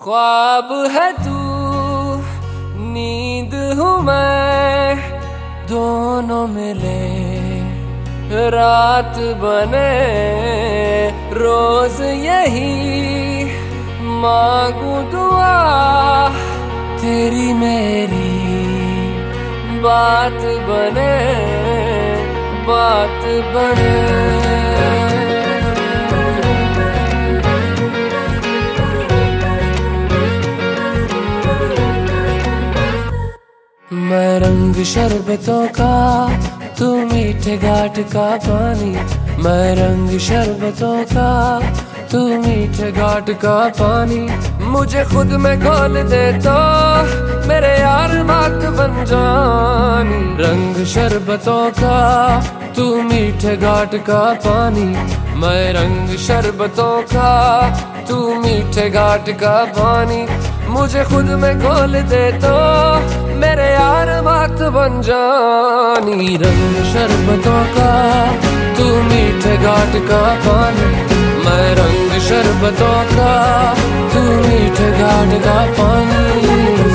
ख्वाब है तू, नींद हूँ मैं, दोनों मिले रात बने। रोज यही मांगू दुआ, तेरी मेरी बात बने, बात बने। मैं रंग शरबतों का, तू मीठे घाट का पानी। मैं रंग शरबतों का, तू मीठे घाट का पानी। मुझे खुद में घोल दे तो मेरे यार बात बन जानी। रंग शरबतों का, तू मीठे घाट का पानी। मैं रंग शरबतों का, तू मीठे घाट का पानी। मुझे खुद में घोल दे तो मेरे यार बात बन जानी। रंग शरबतों का, तू मीठे घाट का पानी। मैं रंग शरबतों का, तू मीठे घाट का पानी।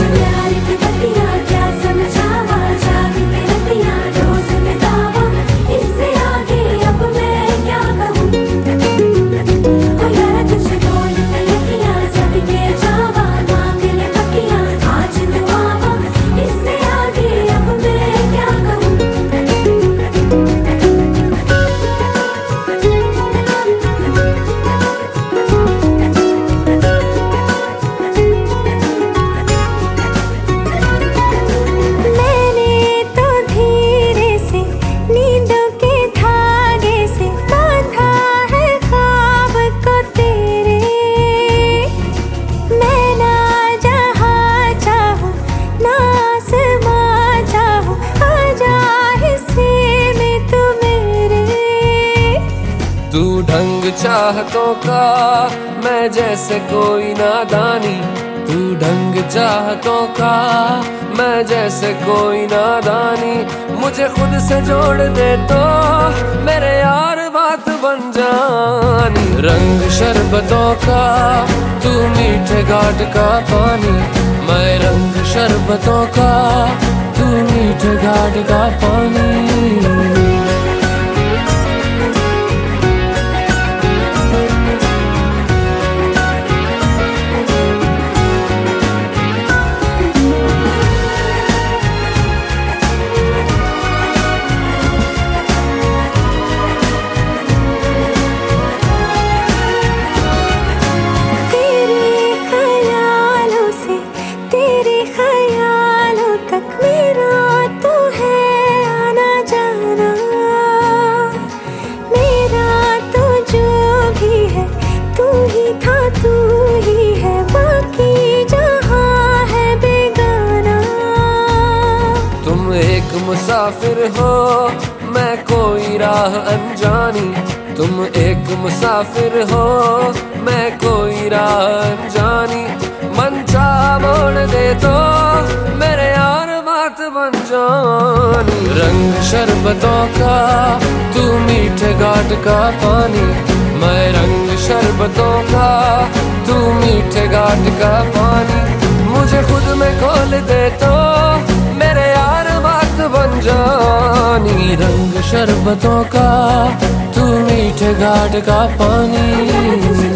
तू ढंग चाहतों का, मैं जैसे कोई नादानी। तू ढंग चाहतों का, मैं जैसे कोई नादानी। मुझे खुद से जोड़ दे तो मेरे यार बात बन जानी। रंग शरबतों का, तू मीठे घाट का पानी। मैं रंग शरबतों का, तू मीठे घाट का पानी। मुसाफिर हो, मैं कोई राह अनजानी। तुम एक मुसाफिर हो, मैं कोई राह अनजानी। मन चाह मोड़ दे तो मेरे यार बात बन जानी। रंग शरबतों का, तू मीठे घाट का पानी। मैं रंग शरबतों का, तू मीठे घाट का पानी। मुझे खुद में घोल दे तो मेरे यार बात बन जानी। रंग शरबतों का, तू मीठे घाट का पानी।